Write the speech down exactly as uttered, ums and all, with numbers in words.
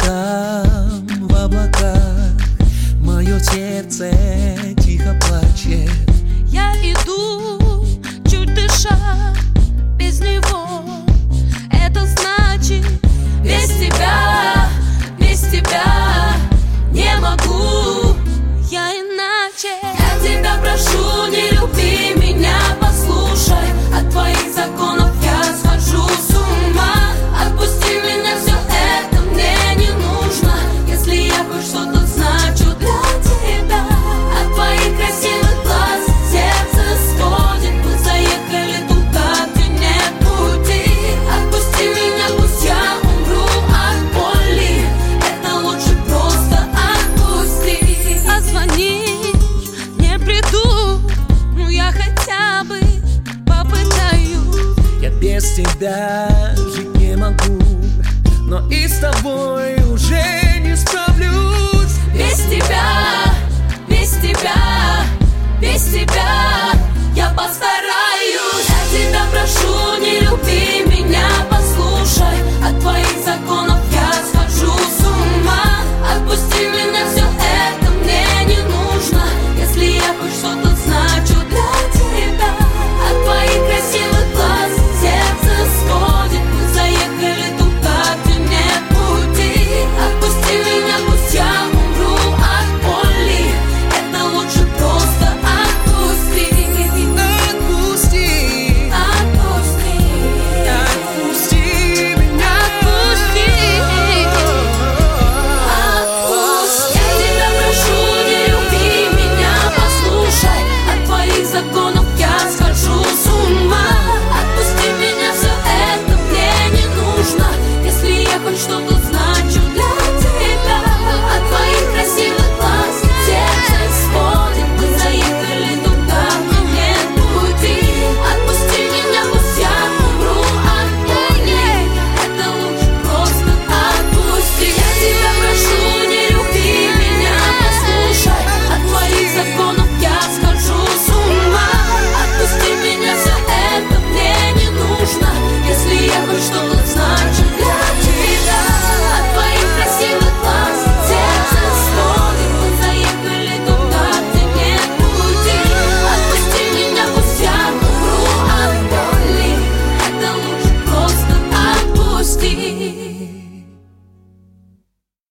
там, в облаках, мое сердце тихо плачет. Я иду, чуть дыша, без него. Это значит, без тебя, без тебя не могу я иначе. Я тебя прошу, не люби меня, послушай. От твоих законов я схожу с ума. Отпусти меня, все это мне не нужно. Если я хоть что-то значу для тебя. От твоих красивых глаз сердце сводит. Мы заехали туда, где нет пути. Отпусти меня, пусть я умру от боли. Это лучше просто отпусти. А звонишь, не приду, ну я хотя бы попытаюсь. Я без тебя жить не могу, но и с тобой уже не справлюсь. Без тебя, без тебя, без тебя я постараюсь. Я тебя прошу, не люби меня, послушай. От твоих законов я схожу с ума. Отпусти меня, все это мне не нужно. Если я хоть что-то значу для тебя. От твоих красивых глаз сердце сводит. Мы заехали туда, где нет пути. Отпусти меня, пусть я умру от боли. Это лучше просто отпусти. Отпусти, Отпусти, отпусти меня. Отпусти, отпусти. Я тебя прошу, не люби меня, послушай. От твоих законов я схожу с ума. Отпусти меня, все это мне не нужно. Если я хоть что-то